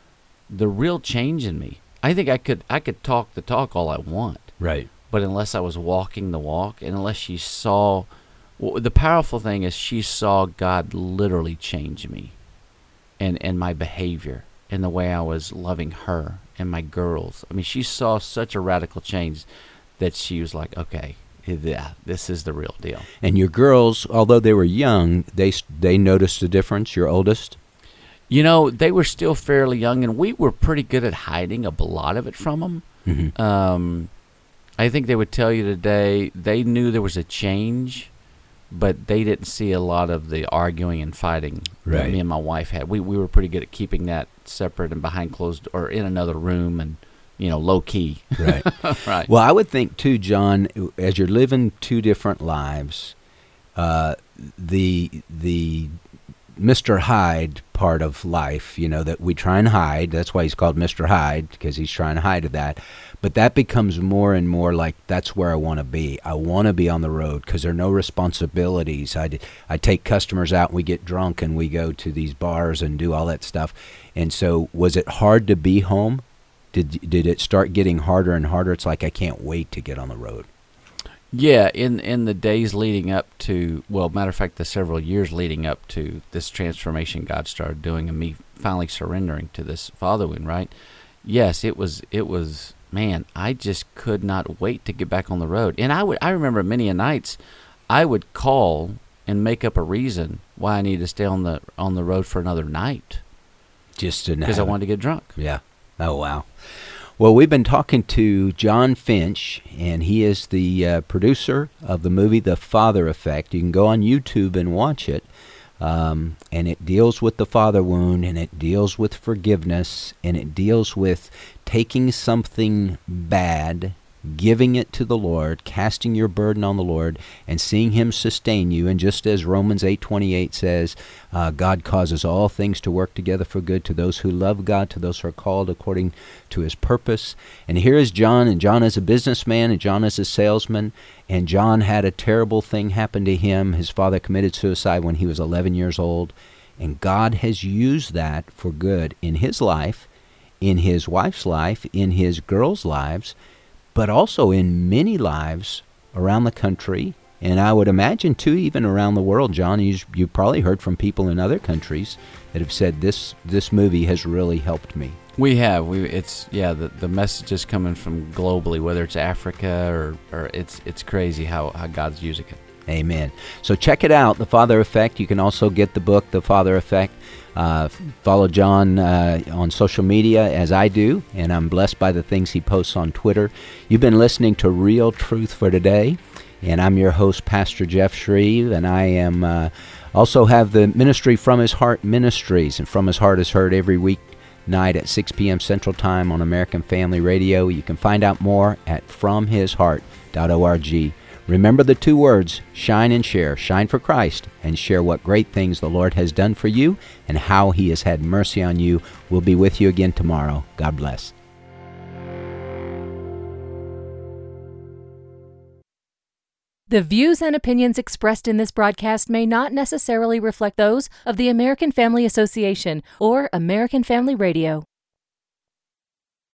the real change in me. I think I could I could talk the talk all I want. Right. But unless I was walking the walk, and unless she saw, well, the powerful thing is she saw God literally change me and, and my behavior and the way I was loving her and my girls. I mean, she saw such a radical change that she was like, okay, yeah, this is the real deal. And your girls, although they were young, they they noticed a difference, your oldest? You know, they were still fairly young, and we were pretty good at hiding a lot of it from them. Mm-hmm. Um, I think they would tell you today they knew there was a change, but they didn't see a lot of the arguing and fighting right. that me and my wife had. We we were pretty good at keeping that separate and behind closed or in another room and, you know, low key. Right. Right. Well, I would think too, John, as you're living two different lives, uh, the the Mister Hyde part of life, you know, that we try and hide. That's why he's called Mister Hyde, because he's trying to hide that. But that becomes more and more like, that's where I want to be. I want to be on the road because there are no responsibilities. I, I take customers out and we get drunk and we go to these bars and do all that stuff. And so was it hard to be home? Did did it start getting harder and harder? It's like, I can't wait to get on the road. Yeah, in in the days leading up to, well, matter of fact, the several years leading up to this transformation God started doing and me finally surrendering to this father wound, right? Yes, it was, it was, man, I just could not wait to get back on the road. And I would, I remember many a nights I would call and make up a reason why I needed to stay on the on the road for another night. Just to because I wanted to get drunk. Yeah. Oh, wow. Well, we've been talking to John Finch, and he is the uh, producer of the movie The Father Effect. You can go on YouTube and watch it, um, and it deals with the father wound, and it deals with forgiveness, and it deals with taking something bad, giving it to the Lord, casting your burden on the Lord, and seeing Him sustain you. And just as Romans eight twenty-eight says, uh, God causes all things to work together for good to those who love God, to those who are called according to His purpose. And here is John, and John is a businessman, and John is a salesman, and John had a terrible thing happen to him. His father committed suicide when he was eleven years old, and God has used that for good in his life, in his wife's life, in his girls' lives, but also in many lives around the country, and I would imagine, too, even around the world. John, you, you've probably heard from people in other countries that have said, this this movie has really helped me. We have. We It's, yeah, the, the message is coming from globally, whether it's Africa or, or it's it's crazy how, how God's using it. Amen. So check it out, The Father Effect. You can also get the book, The Father Effect. Uh, follow John uh, on social media, as I do, and I'm blessed by the things he posts on Twitter. You've been listening to Real Truth for Today, and I'm your host, Pastor Jeff Shreve, and I am uh, also have the ministry From His Heart Ministries, and From His Heart is heard every week night at six p.m. Central Time on American Family Radio. You can find out more at from his heart dot org. Remember the two words, shine and share. Shine for Christ and share what great things the Lord has done for you and how He has had mercy on you. We'll be with you again tomorrow. God bless. The views and opinions expressed in this broadcast may not necessarily reflect those of the American Family Association or American Family Radio.